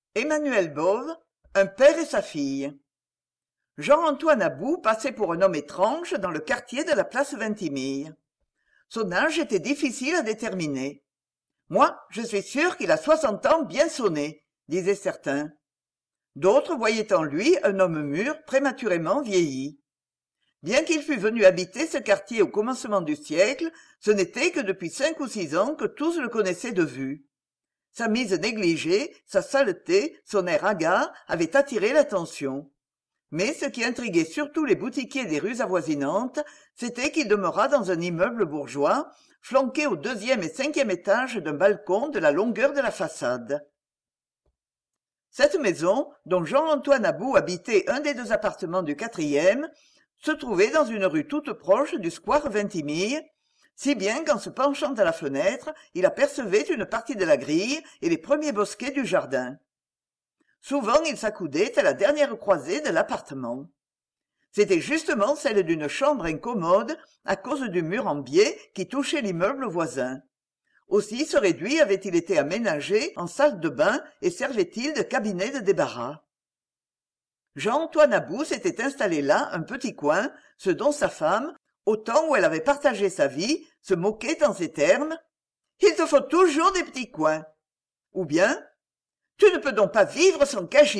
Emmanuel Bove, un père et sa fille. Jean-Antoine About passait pour un homme étrange dans le quartier de la place Vintimille. Son âge était difficile à déterminer. Moi, je suis sûr qu'il a 60 ans bien sonnés, disaient certains. D'autres voyaient en lui un homme mûr, prématurément vieilli. Bien qu'il fût venu habiter ce quartier au commencement du siècle, ce n'était que depuis 5 ou 6 ans que tous le connaissaient de vue. Sa mise négligée, sa saleté, son air hagard avaient attiré l'attention. Mais ce qui intriguait surtout les boutiquiers des rues avoisinantes, c'était qu'il demeurât dans un immeuble bourgeois, flanqué au 2e et 5e étage d'un balcon de la longueur de la façade. Cette maison, dont Jean-Antoine About habitait un des 2 appartements du 4e, se trouvait dans une rue toute proche du square Vintimille, si bien qu'en se penchant à la fenêtre, il apercevait une partie de la grille et les premiers bosquets du jardin. Souvent il s'accoudait à la dernière croisée de l'appartement. C'était justement celle d'une chambre incommode à cause du mur en biais qui touchait l'immeuble voisin. Aussi ce réduit avait-il été aménagé en salle de bain et servait-il de cabinet de débarras. Jean-Antoine About s'était installé là un petit coin, ce dont sa femme, au temps où elle avait partagé sa vie, se moquait en ces termes. « Il te faut toujours des petits coins !» Ou bien « Tu ne peux donc pas vivre sans cagibi ?»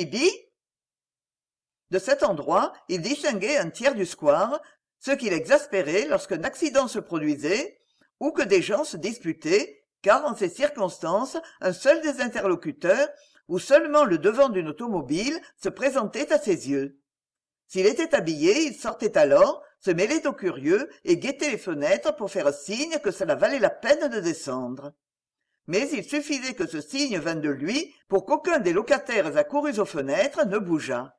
De cet endroit, il distinguait un tiers du square, ce qui l'exaspérait lorsqu'un accident se produisait, ou que des gens se disputaient, car en ces circonstances, un seul des interlocuteurs, ou seulement le devant d'une automobile, se présentait à ses yeux. S'il était habillé, il sortait alors, se mêlait aux curieux et guettait les fenêtres pour faire signe que cela valait la peine de descendre. Mais il suffisait que ce signe vînt de lui pour qu'aucun des locataires accourus aux fenêtres ne bougeât.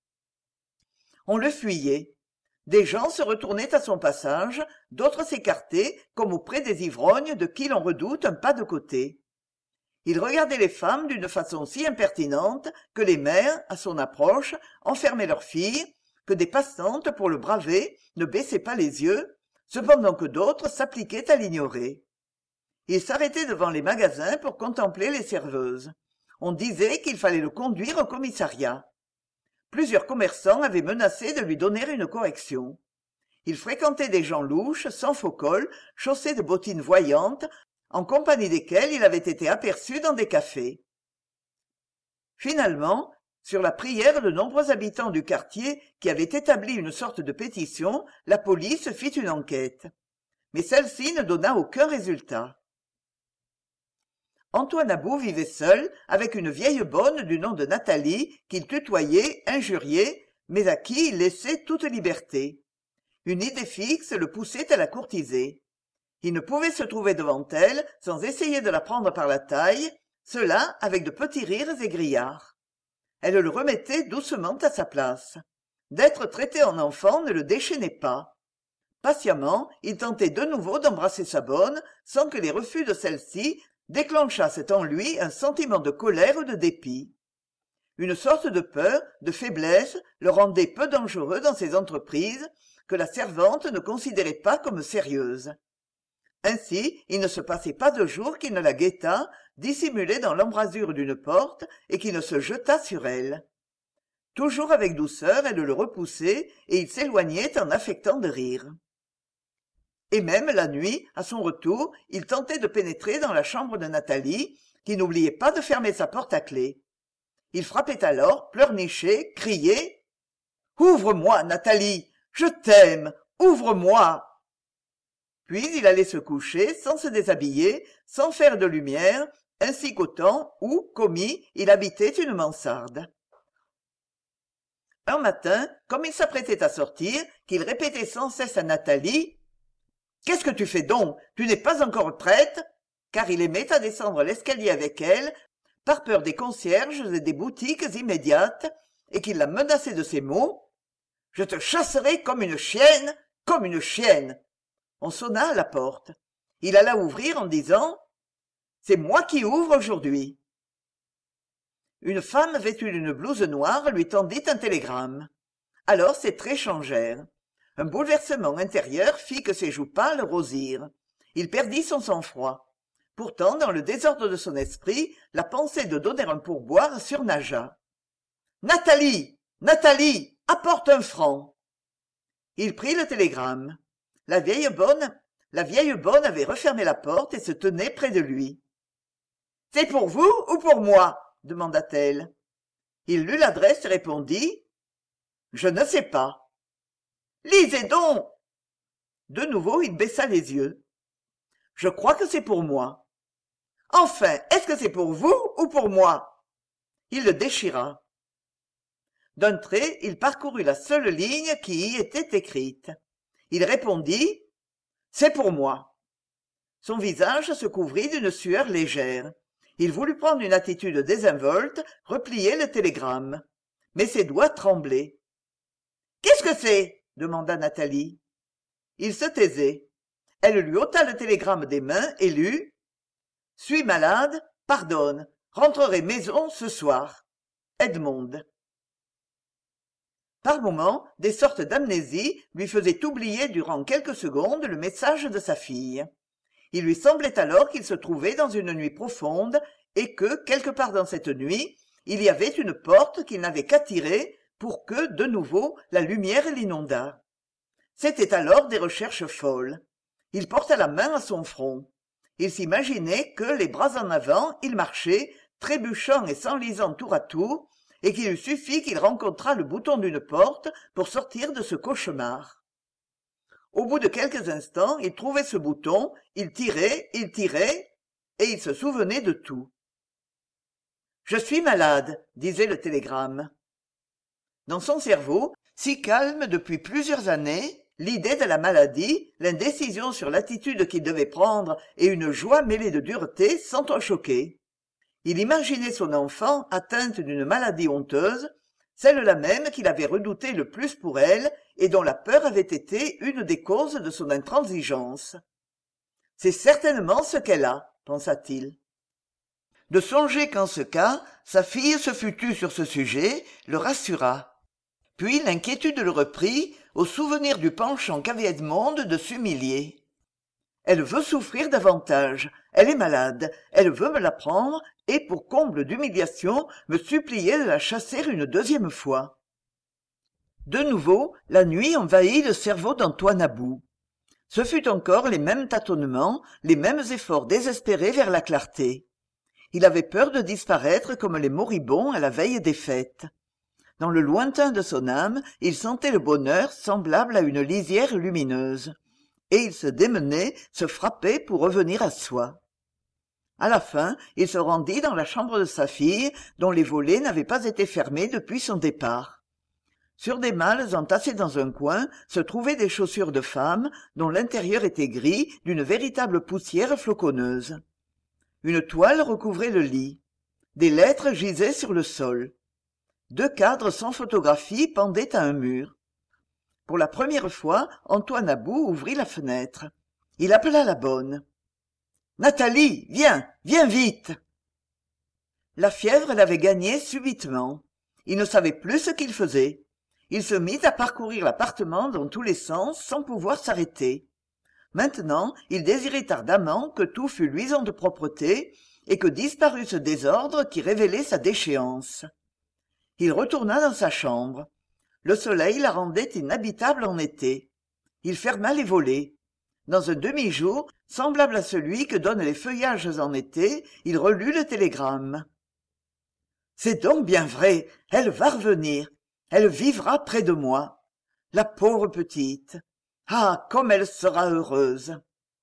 On le fuyait. Des gens se retournaient à son passage, d'autres s'écartaient, comme auprès des ivrognes de qui l'on redoute un pas de côté. Il regardait les femmes d'une façon si impertinente que les mères, à son approche, enfermaient leurs filles, que des passantes, pour le braver, ne baissaient pas les yeux, cependant que d'autres s'appliquaient à l'ignorer. Il s'arrêtait devant les magasins pour contempler les serveuses. On disait qu'il fallait le conduire au commissariat. Plusieurs commerçants avaient menacé de lui donner une correction. Il fréquentait des gens louches, sans faux col, chaussés de bottines voyantes, en compagnie desquels il avait été aperçu dans des cafés. Finalement, sur la prière de nombreux habitants du quartier qui avaient établi une sorte de pétition, la police fit une enquête. Mais celle-ci ne donna aucun résultat. Antoine About vivait seul, avec une vieille bonne du nom de Nathalie, qu'il tutoyait, injuriait, mais à qui il laissait toute liberté. Une idée fixe le poussait à la courtiser. Il ne pouvait se trouver devant elle sans essayer de la prendre par la taille, cela avec de petits rires égrillards. Elle le remettait doucement à sa place. D'être traité en enfant ne le déchaînait pas. Patiemment, il tentait de nouveau d'embrasser sa bonne, sans que les refus de celle-ci déclenchassent en lui un sentiment de colère ou de dépit. Une sorte de peur, de faiblesse, le rendait peu dangereux dans ses entreprises, que la servante ne considérait pas comme sérieuses. Ainsi, il ne se passait pas de jour qu'il ne la guettât, dissimulée dans l'embrasure d'une porte, et qu'il ne se jetât sur elle. Toujours avec douceur, elle le repoussait, et il s'éloignait en affectant de rire. Et même la nuit, à son retour, il tentait de pénétrer dans la chambre de Nathalie, qui n'oubliait pas de fermer sa porte à clé. Il frappait alors, pleurnichait, criait « Ouvre-moi, Nathalie, je t'aime, ouvre-moi !» Puis il allait se coucher sans se déshabiller, sans faire de lumière, ainsi qu'au temps où, commis, il habitait une mansarde. Un matin, comme il s'apprêtait à sortir, qu'il répétait sans cesse à Nathalie « Qu'est-ce que tu fais donc? Tu n'es pas encore prête ?» car il aimait à descendre l'escalier avec elle, par peur des concierges et des boutiques immédiates, et qu'il la menaçait de ces mots. « Je te chasserai comme une chienne, comme une chienne !» On sonna à la porte. Il alla ouvrir en disant « C'est moi qui ouvre aujourd'hui !» Une femme vêtue d'une blouse noire lui tendit un télégramme. Alors ses traits changèrent. Un bouleversement intérieur fit que ses joues pâles rosirent. Il perdit son sang-froid. Pourtant, dans le désordre de son esprit, la pensée de donner un pourboire surnagea. « Nathalie! Nathalie! Apporte 1 franc !» Il prit le télégramme. La vieille bonne avait refermé la porte et se tenait près de lui. « C'est pour vous ou pour moi ?» demanda-t-elle. Il lut l'adresse et répondit « Je ne sais pas. »« Lisez donc !» De nouveau, il baissa les yeux. « Je crois que c'est pour moi. »« Enfin, est-ce que c'est pour vous ou pour moi ?» Il le déchira. D'un trait, il parcourut la seule ligne qui y était écrite. Il répondit « C'est pour moi. » Son visage se couvrit d'une sueur légère. Il voulut prendre une attitude désinvolte, replier le télégramme. Mais ses doigts tremblaient. « Qu'est-ce que c'est ?» demanda Nathalie. Il se taisait. Elle lui ôta le télégramme des mains et lut « Suis malade, pardonne, rentrerai maison ce soir. Edmond. » Par moments, des sortes d'amnésie lui faisaient oublier durant quelques secondes le message de sa fille. Il lui semblait alors qu'il se trouvait dans une nuit profonde et que, quelque part dans cette nuit, il y avait une porte qu'il n'avait qu'à tirer pour que, de nouveau, la lumière l'inondât. C'étaient alors des recherches folles. Il porta la main à son front. Il s'imaginait que, les bras en avant, il marchait, trébuchant et s'enlisant tour à tour, et qu'il eût suffi qu'il rencontrât le bouton d'une porte pour sortir de ce cauchemar. Au bout de quelques instants, il trouvait ce bouton, il tirait, et il se souvenait de tout. « Je suis malade », disait le télégramme. Dans son cerveau, si calme depuis plusieurs années, l'idée de la maladie, l'indécision sur l'attitude qu'il devait prendre et une joie mêlée de dureté s'entrechoquaient. Il imaginait son enfant atteinte d'une maladie honteuse, celle-là même qu'il avait redoutée le plus pour elle et dont la peur avait été une des causes de son intransigeance. « C'est certainement ce qu'elle a, » pensa-t-il. De songer qu'en ce cas, sa fille se fût tue sur ce sujet, le rassura. Puis l'inquiétude le reprit, au souvenir du penchant qu'avait Edmond de s'humilier. Elle veut souffrir davantage, elle est malade, elle veut me la prendre, et pour comble d'humiliation, me supplier de la chasser une deuxième fois. De nouveau, la nuit envahit le cerveau d'Antoine About. Ce fut encore les mêmes tâtonnements, les mêmes efforts désespérés vers la clarté. Il avait peur de disparaître comme les moribonds à la veille des fêtes. Dans le lointain de son âme, il sentait le bonheur semblable à une lisière lumineuse. Et il se démenait, se frappait pour revenir à soi. À la fin, il se rendit dans la chambre de sa fille, dont les volets n'avaient pas été fermés depuis son départ. Sur des malles entassées dans un coin se trouvaient des chaussures de femme, dont l'intérieur était gris d'une véritable poussière floconneuse. Une toile recouvrait le lit. Des lettres gisaient sur le sol. 2 cadres sans photographie pendaient à un mur. Pour la première fois, Antoine About ouvrit la fenêtre. Il appela la bonne. « Nathalie, viens, viens vite !» La fièvre l'avait gagné subitement. Il ne savait plus ce qu'il faisait. Il se mit à parcourir l'appartement dans tous les sens sans pouvoir s'arrêter. Maintenant, il désirait ardemment que tout fût luisant de propreté et que disparût ce désordre qui révélait sa déchéance. Il retourna dans sa chambre. Le soleil la rendait inhabitable en été. Il ferma les volets. Dans un demi-jour, semblable à celui que donnent les feuillages en été, il relut le télégramme. « C'est donc bien vrai, elle va revenir. Elle vivra près de moi. La pauvre petite. Ah, comme elle sera heureuse !»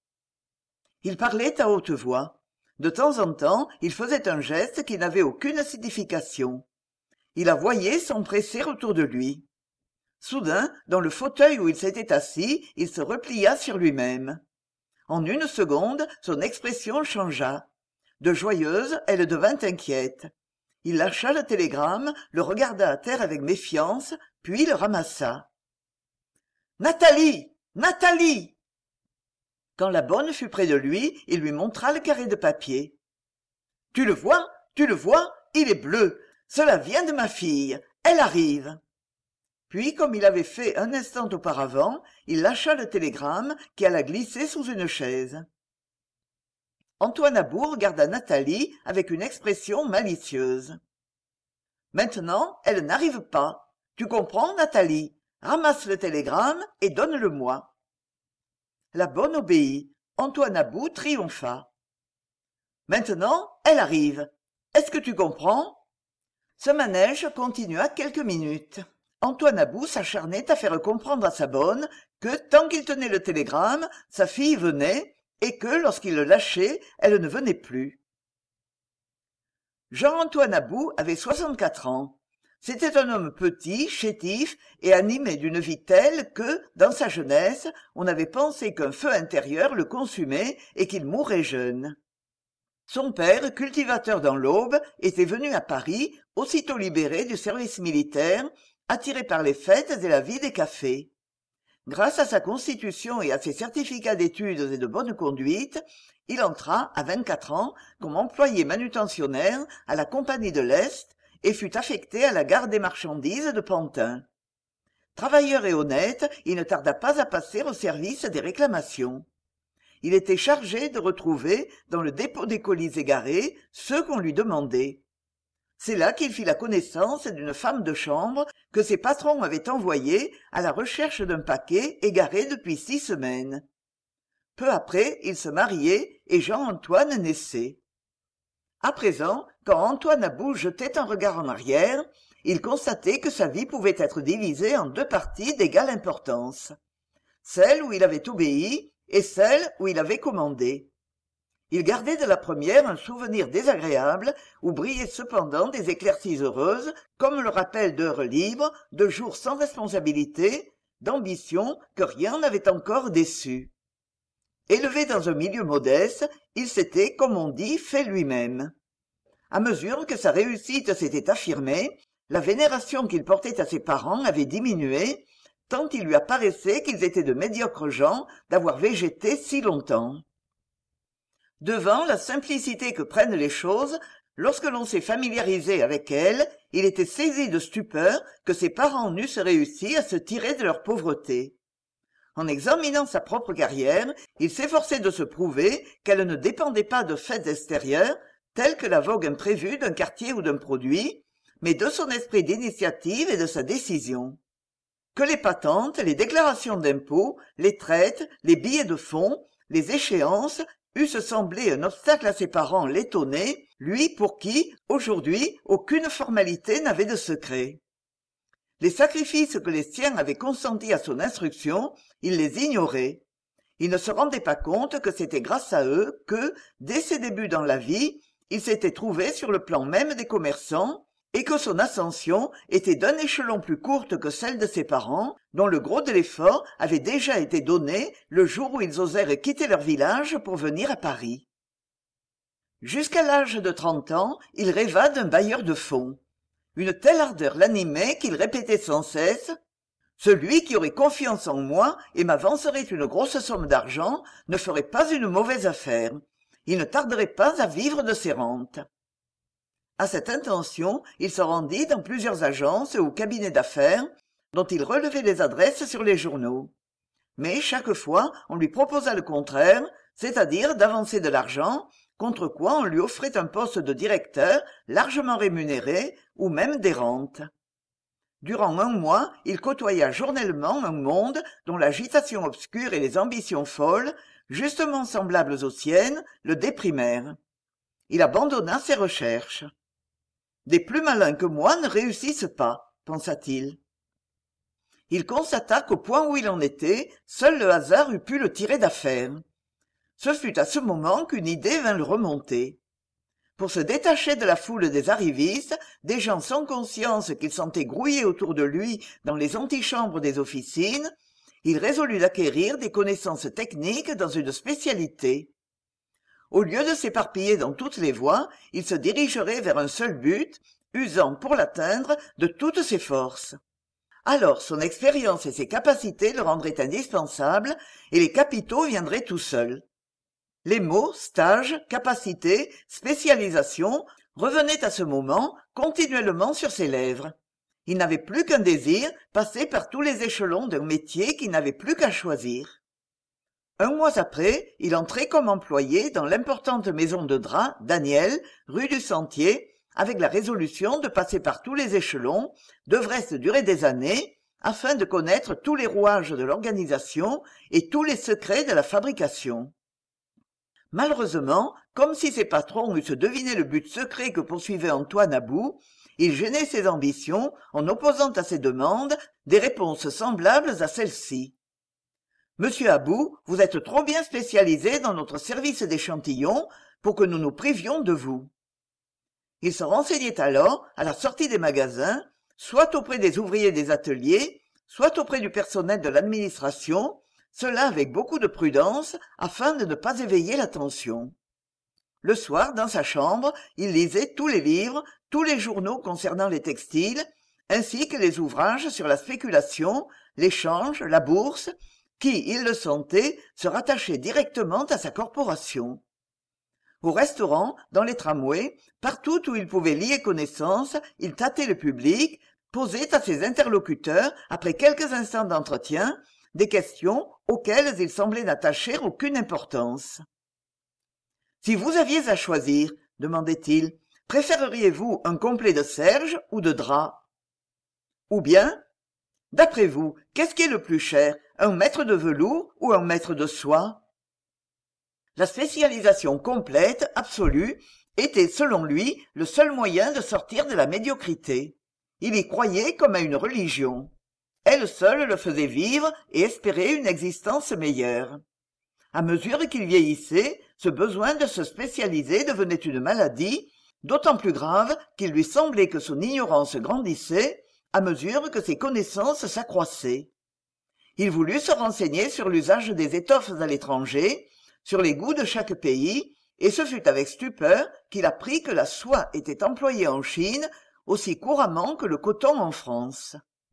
Il parlait à haute voix. De temps en temps, il faisait un geste qui n'avait aucune signification. Il la voyait s'empresser autour de lui. Soudain, dans le fauteuil où il s'était assis, il se replia sur lui-même. En une seconde, son expression changea. De joyeuse, elle devint inquiète. Il lâcha le télégramme, le regarda à terre avec méfiance, puis le ramassa. « Nathalie! Nathalie !» Quand la bonne fut près de lui, il lui montra le carré de papier. « Tu le vois? Tu le vois? Il est bleu. Cela vient de ma fille. Elle arrive. » Puis, comme il avait fait un instant auparavant, il lâcha le télégramme qui alla glisser sous une chaise. Antoine About regarda Nathalie avec une expression malicieuse. « Maintenant, elle n'arrive pas. Tu comprends, Nathalie? Ramasse le télégramme et donne-le-moi. » La bonne obéit. Antoine About triompha. « Maintenant, elle arrive. Est-ce que tu comprends ?» Ce manège continua quelques minutes. Antoine About s'acharnait à faire comprendre à sa bonne que, tant qu'il tenait le télégramme, sa fille venait, et que, lorsqu'il le lâchait, elle ne venait plus. Jean-Antoine About avait 64 ans. C'était un homme petit, chétif et animé d'une vie telle que, dans sa jeunesse, on avait pensé qu'un feu intérieur le consumait et qu'il mourrait jeune. Son père, cultivateur dans l'Aube, était venu à Paris, aussitôt libéré du service militaire, attiré par les fêtes et la vie des cafés. Grâce à sa constitution et à ses certificats d'études et de bonne conduite, il entra, à 24 ans, comme employé manutentionnaire à la Compagnie de l'Est et fut affecté à la gare des marchandises de Pantin. Travailleur et honnête, il ne tarda pas à passer au service des réclamations. Il était chargé de retrouver, dans le dépôt des colis égarés, ceux qu'on lui demandait. C'est là qu'il fit la connaissance d'une femme de chambre que ses patrons avaient envoyée à la recherche d'un paquet égaré depuis 6 semaines. Peu après, il se mariait et Jean-Antoine naissait. À présent, quand Antoine About jetait un regard en arrière, il constatait que sa vie pouvait être divisée en 2 parties d'égale importance. Celle où il avait obéi et celle où il avait commandé. Il gardait de la première un souvenir désagréable où brillaient cependant des éclaircies heureuses, comme le rappel d'heures libres, de jours sans responsabilité, d'ambitions que rien n'avait encore déçues. Élevé dans un milieu modeste, il s'était, comme on dit, fait lui-même. À mesure que sa réussite s'était affirmée, la vénération qu'il portait à ses parents avait diminué, tant il lui apparaissait qu'ils étaient de médiocres gens d'avoir végété si longtemps. Devant la simplicité que prennent les choses, lorsque l'on s'est familiarisé avec elles, il était saisi de stupeur que ses parents n'eussent réussi à se tirer de leur pauvreté. En examinant sa propre carrière, il s'efforçait de se prouver qu'elle ne dépendait pas de faits extérieurs, tels que la vogue imprévue d'un quartier ou d'un produit, mais de son esprit d'initiative et de sa décision. Que les patentes, les déclarations d'impôts, les traites, les billets de fonds, les échéances eussent semblé un obstacle à ses parents l'étonnaient, lui pour qui, aujourd'hui, aucune formalité n'avait de secret. Les sacrifices que les siens avaient consentis à son instruction, il les ignorait. Il ne se rendait pas compte que c'était grâce à eux que, dès ses débuts dans la vie, il s'était trouvé sur le plan même des commerçants, et que son ascension était d'un échelon plus courte que celle de ses parents, dont le gros de l'effort avait déjà été donné le jour où ils osèrent quitter leur village pour venir à Paris. Jusqu'à l'âge de 30 ans, il rêva d'un bailleur de fonds. Une telle ardeur l'animait qu'il répétait sans cesse « Celui qui aurait confiance en moi et m'avancerait une grosse somme d'argent ne ferait pas une mauvaise affaire. Il ne tarderait pas à vivre de ses rentes. » À cette intention, il se rendit dans plusieurs agences ou cabinets d'affaires, dont il relevait les adresses sur les journaux. Mais chaque fois, on lui proposa le contraire, c'est-à-dire d'avancer de l'argent, contre quoi on lui offrait un poste de directeur largement rémunéré ou même des rentes. Durant 1 mois, il côtoya journellement un monde dont l'agitation obscure et les ambitions folles, justement semblables aux siennes, le déprimèrent. Il abandonna ses recherches. Des plus malins que moi ne réussissent pas, pensa-t-il. Il constata qu'au point où il en était, seul le hasard eût pu le tirer d'affaire. Ce fut à ce moment qu'une idée vint le remonter. Pour se détacher de la foule des arrivistes, des gens sans conscience qu'il sentait grouiller autour de lui dans les antichambres des officines, il résolut d'acquérir des connaissances techniques dans une spécialité. Au lieu de s'éparpiller dans toutes les voies, il se dirigerait vers un seul but, usant pour l'atteindre de toutes ses forces. Alors son expérience et ses capacités le rendraient indispensable et les capitaux viendraient tout seuls. Les mots stage, capacité, spécialisation revenaient à ce moment continuellement sur ses lèvres. Il n'avait plus qu'un désir, passer par tous les échelons d'un métier qu'il n'avait plus qu'à choisir. Un mois après, il entrait comme employé dans l'importante maison de drap Daniel, rue du Sentier, avec la résolution de passer par tous les échelons, devrait-ce durer des années, afin de connaître tous les rouages de l'organisation et tous les secrets de la fabrication. Malheureusement, comme si ses patrons eussent deviné le but secret que poursuivait Antoine About, il gênait ses ambitions en opposant à ses demandes des réponses semblables à celles-ci. Monsieur About, vous êtes trop bien spécialisé dans notre service d'échantillons pour que nous nous privions de vous. Il se renseignait alors, à la sortie des magasins, soit auprès des ouvriers des ateliers, soit auprès du personnel de l'administration, cela avec beaucoup de prudence afin de ne pas éveiller l'attention. Le soir, dans sa chambre, il lisait tous les livres, tous les journaux concernant les textiles, ainsi que les ouvrages sur la spéculation, l'échange, la bourse, qui, il le sentait, se rattachaient directement à sa corporation. Au restaurant, dans les tramways, partout où il pouvait lier connaissance, il tâtait le public, posait à ses interlocuteurs, après quelques instants d'entretien, des questions auxquelles il semblait n'attacher aucune importance. « Si vous aviez à choisir, demandait-il, préféreriez-vous un complet de serge ou de drap ? Ou bien, d'après vous, qu'est-ce qui est le plus cher, un mètre de velours ou un mètre de soie ? La spécialisation complète, absolue, était, selon lui, le seul moyen de sortir de la médiocrité. Il y croyait comme à une religion. Elle seule le faisait vivre et espérer une existence meilleure. À mesure qu'il vieillissait, ce besoin de se spécialiser devenait une maladie, d'autant plus grave qu'il lui semblait que son ignorance grandissait à mesure que ses connaissances s'accroissaient. Il voulut se renseigner sur l'usage des étoffes à l'étranger, sur les goûts de chaque pays, et ce fut avec stupeur qu'il apprit que la soie était employée en Chine aussi couramment que le coton en France.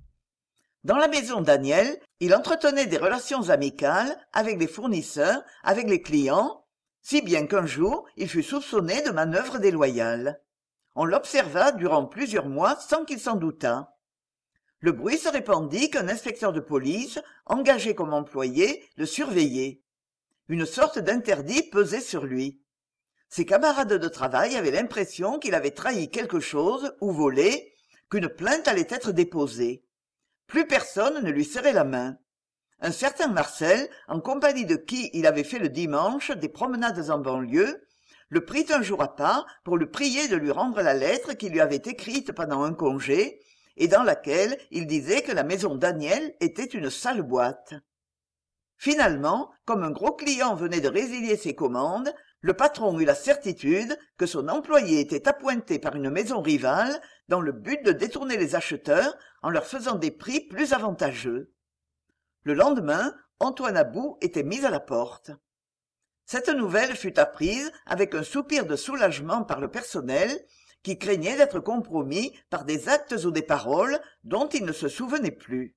Dans la maison Daniel, il entretenait des relations amicales avec les fournisseurs, avec les clients, si bien qu'un jour il fut soupçonné de manœuvres déloyales. On l'observa durant plusieurs mois sans qu'il s'en doutât. Le bruit se répandit qu'un inspecteur de police, engagé comme employé, le surveillait. Une sorte d'interdit pesait sur lui. Ses camarades de travail avaient l'impression qu'il avait trahi quelque chose ou volé, qu'une plainte allait être déposée. Plus personne ne lui serrait la main. Un certain Marcel, en compagnie de qui il avait fait le dimanche des promenades en banlieue, le prit un jour à part pour le prier de lui rendre la lettre qu'il lui avait écrite pendant un congé, et dans laquelle il disait que la maison Daniel était une sale boîte. Finalement, comme un gros client venait de résilier ses commandes, le patron eut la certitude que son employé était appointé par une maison rivale dans le but de détourner les acheteurs en leur faisant des prix plus avantageux. Le lendemain, Antoine About était mis à la porte. Cette nouvelle fut apprise avec un soupir de soulagement par le personnel, qui craignait d'être compromis par des actes ou des paroles dont il ne se souvenait plus.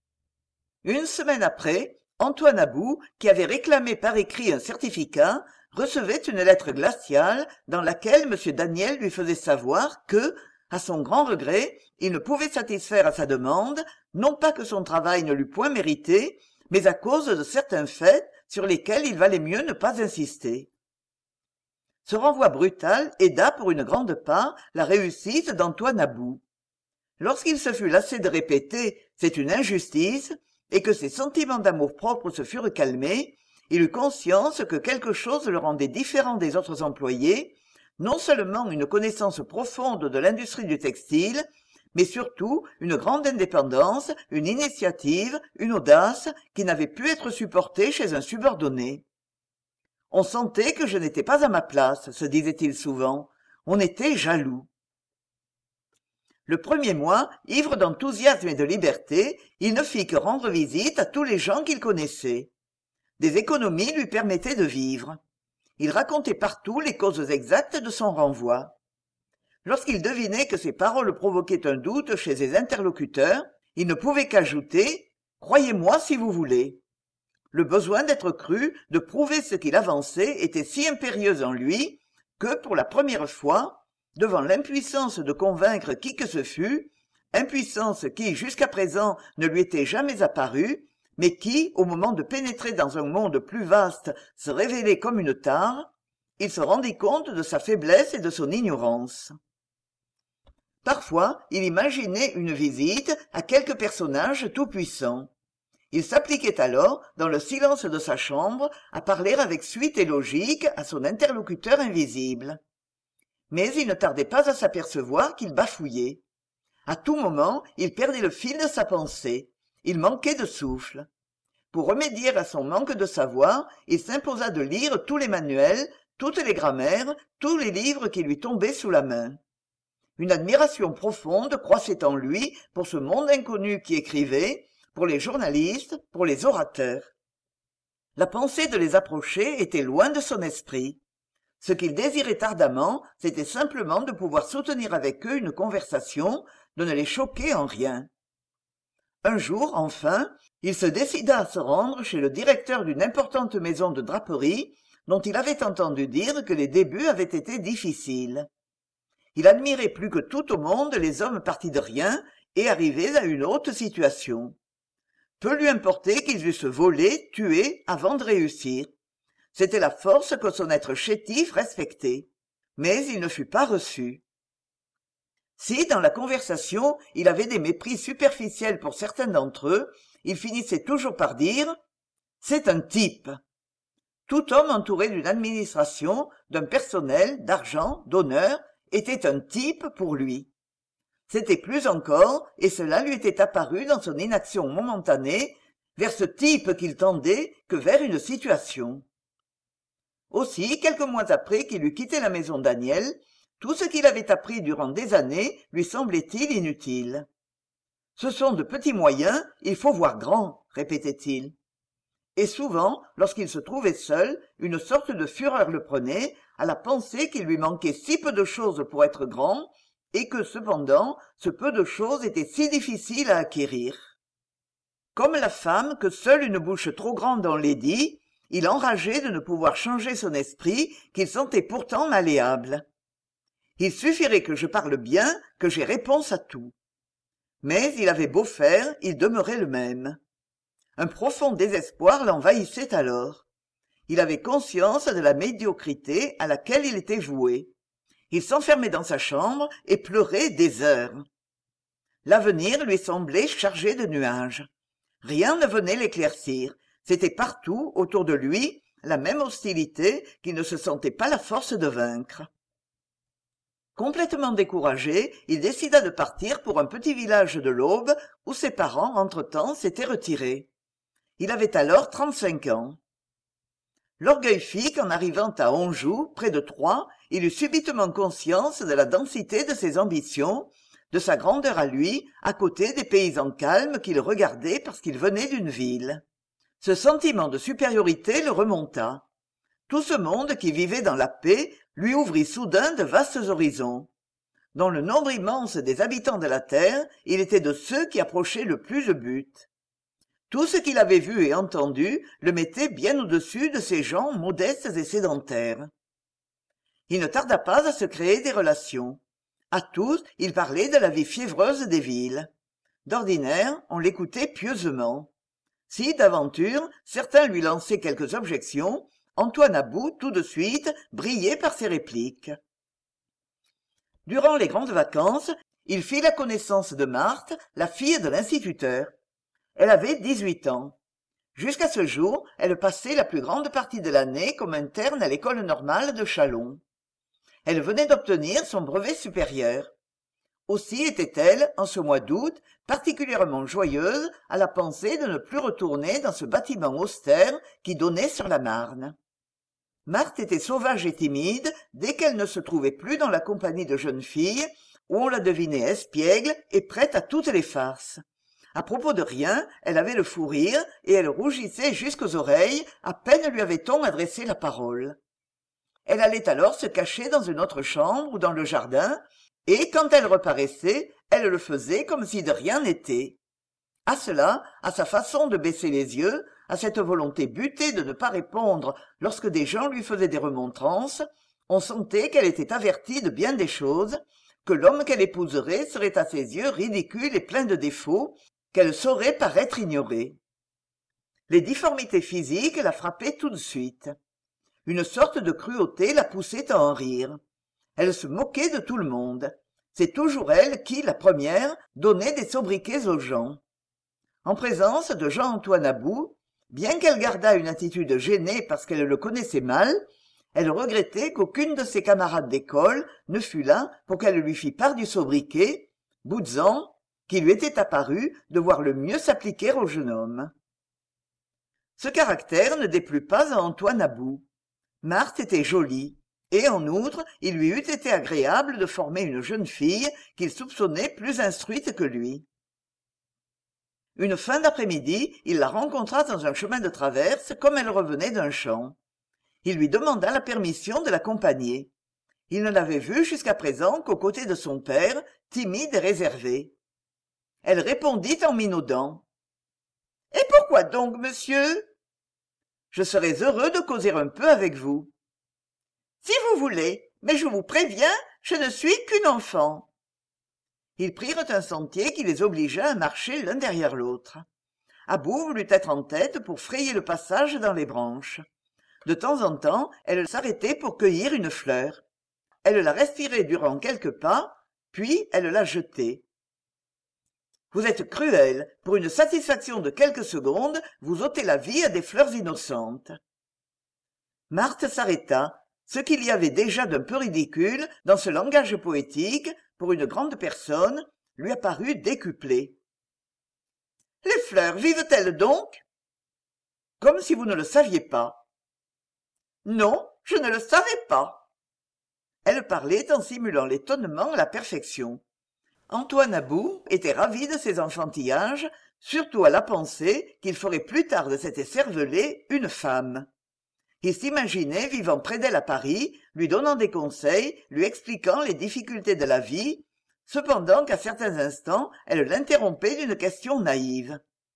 Une semaine après, Antoine About, qui avait réclamé par écrit un certificat, recevait une lettre glaciale dans laquelle M. Daniel lui faisait savoir que, à son grand regret, il ne pouvait satisfaire à sa demande, non pas que son travail ne l'eût point mérité, mais à cause de certains faits sur lesquels il valait mieux ne pas insister. Ce renvoi brutal aida pour une grande part la réussite d'Antoine About. Lorsqu'il se fut lassé de répéter « c'est une injustice » et que ses sentiments d'amour-propre se furent calmés, il eut conscience que quelque chose le rendait différent des autres employés, non seulement une connaissance profonde de l'industrie du textile, mais surtout une grande indépendance, une initiative, une audace qui n'avait pu être supportée chez un subordonné. On sentait que je n'étais pas à ma place, se disait-il souvent. On était jaloux. Le premier mois, ivre d'enthousiasme et de liberté, il ne fit que rendre visite à tous les gens qu'il connaissait. Des économies lui permettaient de vivre. Il racontait partout les causes exactes de son renvoi. Lorsqu'il devinait que ses paroles provoquaient un doute chez ses interlocuteurs, il ne pouvait qu'ajouter « Croyez-moi si vous voulez ». Le besoin d'être cru, de prouver ce qu'il avançait, était si impérieux en lui que, pour la première fois, devant l'impuissance de convaincre qui que ce fût, impuissance qui, jusqu'à présent, ne lui était jamais apparue, mais qui, au moment de pénétrer dans un monde plus vaste, se révélait comme une tare, il se rendit compte de sa faiblesse et de son ignorance. Parfois, il imaginait une visite à quelque personnage tout-puissant. Il s'appliquait alors, dans le silence de sa chambre, à parler avec suite et logique à son interlocuteur invisible. Mais il ne tardait pas à s'apercevoir qu'il bafouillait. À tout moment, il perdait le fil de sa pensée. Il manquait de souffle. Pour remédier à son manque de savoir, il s'imposa de lire tous les manuels, toutes les grammaires, tous les livres qui lui tombaient sous la main. Une admiration profonde croissait en lui pour ce monde inconnu qui écrivait, pour les journalistes, pour les orateurs. La pensée de les approcher était loin de son esprit. Ce qu'il désirait ardemment, c'était simplement de pouvoir soutenir avec eux une conversation, de ne les choquer en rien. Un jour, enfin, il se décida à se rendre chez le directeur d'une importante maison de draperie, dont il avait entendu dire que les débuts avaient été difficiles. Il admirait plus que tout au monde les hommes partis de rien et arrivés à une haute situation. Peu lui importait qu'ils eussent volé, tué, avant de réussir. C'était la force que son être chétif respectait. Mais il ne fut pas reçu. Si, dans la conversation, il avait des mépris superficiels pour certains d'entre eux, il finissait toujours par dire « C'est un type ». Tout homme entouré d'une administration, d'un personnel, d'argent, d'honneur, était un type pour lui. C'était plus encore, et cela lui était apparu dans son inaction momentanée, vers ce type qu'il tendait que vers une situation. Aussi, quelques mois après qu'il eut quitté la maison d'Aniel, tout ce qu'il avait appris durant des années lui semblait-il inutile. « Ce sont de petits moyens, il faut voir grand », répétait-il. Et souvent, lorsqu'il se trouvait seul, une sorte de fureur le prenait à la pensée qu'il lui manquait si peu de choses pour être grand, et que, cependant, ce peu de choses était si difficile à acquérir. Comme la femme que seule une bouche trop grande enlaidit, il enrageait de ne pouvoir changer son esprit qu'il sentait pourtant malléable. Il suffirait que je parle bien, que j'aie réponse à tout. Mais il avait beau faire, il demeurait le même. Un profond désespoir l'envahissait alors. Il avait conscience de la médiocrité à laquelle il était voué. Il s'enfermait dans sa chambre et pleurait des heures. L'avenir lui semblait chargé de nuages. Rien ne venait l'éclaircir. C'était partout, autour de lui, la même hostilité qu'il ne se sentait pas la force de vaincre. Complètement découragé, il décida de partir pour un petit village de l'Aube où ses parents, entre-temps, s'étaient retirés. Il avait alors 35 ans. L'orgueil fit qu'en arrivant à Anjou, près de Troyes, il eut subitement conscience de la densité de ses ambitions, de sa grandeur à lui, à côté des paysans calmes qui le regardaient parce qu'il venait d'une ville. Ce sentiment de supériorité le remonta. Tout ce monde qui vivait dans la paix lui ouvrit soudain de vastes horizons. Dans le nombre immense des habitants de la terre, il était de ceux qui approchaient le plus le but. Tout ce qu'il avait vu et entendu le mettait bien au-dessus de ces gens modestes et sédentaires. Il ne tarda pas à se créer des relations. À tous, il parlait de la vie fiévreuse des villes. D'ordinaire, on l'écoutait pieusement. Si, d'aventure, certains lui lançaient quelques objections, Antoine About, tout de suite, brillait par ses répliques. Durant les grandes vacances, il fit la connaissance de Marthe, la fille de l'instituteur. Elle avait 18 ans. Jusqu'à ce jour, elle passait la plus grande partie de l'année comme interne à l'école normale de Châlons. Elle venait d'obtenir son brevet supérieur. Aussi était-elle, en ce mois d'août, particulièrement joyeuse à la pensée de ne plus retourner dans ce bâtiment austère qui donnait sur la Marne. Marthe était sauvage et timide dès qu'elle ne se trouvait plus dans la compagnie de jeunes filles, où on la devinait espiègle et prête à toutes les farces. À propos de rien, elle avait le fou rire, et elle rougissait jusqu'aux oreilles, à peine lui avait-on adressé la parole. Elle allait alors se cacher dans une autre chambre ou dans le jardin, et quand elle reparaissait, elle le faisait comme si de rien n'était. À cela, à sa façon de baisser les yeux, à cette volonté butée de ne pas répondre lorsque des gens lui faisaient des remontrances, on sentait qu'elle était avertie de bien des choses, que l'homme qu'elle épouserait serait à ses yeux ridicule et plein de défauts, qu'elle saurait paraître ignorer. Les difformités physiques la frappaient tout de suite. Une sorte de cruauté la poussait à en rire. Elle se moquait de tout le monde. C'est toujours elle qui, la première, donnait des sobriquets aux gens. En présence de Jean-Antoine About, bien qu'elle gardât une attitude gênée parce qu'elle le connaissait mal, elle regrettait qu'aucune de ses camarades d'école ne fût là pour qu'elle lui fît part du sobriquet, Boutzan, qui lui était apparu devoir le mieux s'appliquer au jeune homme. Ce caractère ne déplut pas à Antoine About. Marthe était jolie, et en outre il lui eût été agréable de former une jeune fille qu'il soupçonnait plus instruite que lui. Une fin d'après-midi, il la rencontra dans un chemin de traverse comme elle revenait d'un champ. Il lui demanda la permission de l'accompagner. Il ne l'avait vue jusqu'à présent qu'aux côtés de son père, timide et réservé. Elle répondit en minaudant. « Et pourquoi donc, monsieur ? Je serais heureux de causer un peu avec vous. »« Si vous voulez, mais je vous préviens, je ne suis qu'une enfant. » Ils prirent un sentier qui les obligea à marcher l'un derrière l'autre. About voulut être en tête pour frayer le passage dans les branches. De temps en temps, elle s'arrêtait pour cueillir une fleur. Elle la respirait durant quelques pas, puis elle la jetait. « Vous êtes cruel. Pour une satisfaction de quelques secondes, vous ôtez la vie à des fleurs innocentes. » Marthe s'arrêta, ce qu'il y avait déjà d'un peu ridicule dans ce langage poétique, pour une grande personne, lui apparut décuplé. « Les fleurs vivent-elles donc ? » « Comme si vous ne le saviez pas. »« Non, je ne le savais pas. » Elle parlait en simulant l'étonnement à la perfection. Antoine About était ravi de ses enfantillages, surtout à la pensée qu'il ferait plus tard de cette écervelée une femme. Il s'imaginait vivant près d'elle à Paris, lui donnant des conseils, lui expliquant les difficultés de la vie, cependant qu'à certains instants elle l'interrompait d'une question naïve.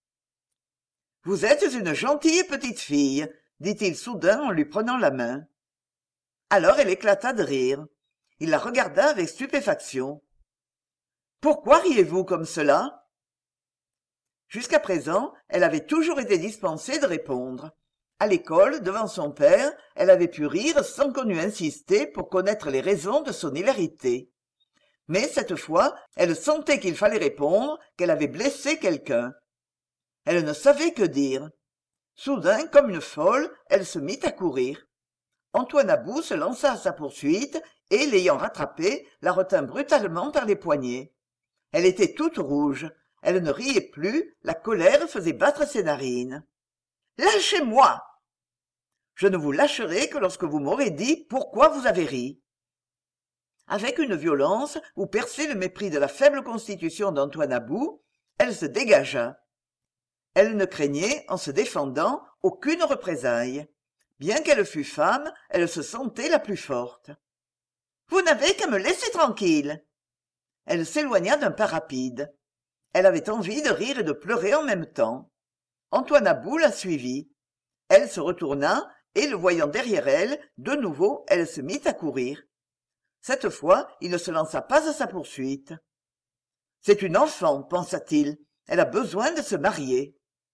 « Vous êtes une gentille petite fille, » dit-il soudain en lui prenant la main. Alors elle éclata de rire. Il la regarda avec stupéfaction. « Pourquoi riez-vous comme cela ?» Jusqu'à présent, elle avait toujours été dispensée de répondre. À l'école, devant son père, elle avait pu rire sans qu'on eût insisté pour connaître les raisons de son hilarité. Mais cette fois, elle sentait qu'il fallait répondre, qu'elle avait blessé quelqu'un. Elle ne savait que dire. Soudain, comme une folle, elle se mit à courir. Antoine About se lança à sa poursuite et, l'ayant rattrapée, la retint brutalement par les poignets. Elle était toute rouge. Elle ne riait plus, la colère faisait battre ses narines. « Lâchez-moi !»« Je ne vous lâcherai que lorsque vous m'aurez dit pourquoi vous avez ri. » Avec une violence où perçait le mépris de la faible constitution d'Antoine About, elle se dégagea. Elle ne craignait, en se défendant, aucune représaille. Bien qu'elle fût femme, elle se sentait la plus forte. « Vous n'avez qu'à me laisser tranquille !» Elle s'éloigna d'un pas rapide. Elle avait envie de rire et de pleurer en même temps. Antoine About la suivit. Elle se retourna, et le voyant derrière elle, de nouveau elle se mit à courir. Cette fois, il ne se lança pas à sa poursuite. « C'est une enfant, pensa-t-il. Elle a besoin de se marier. »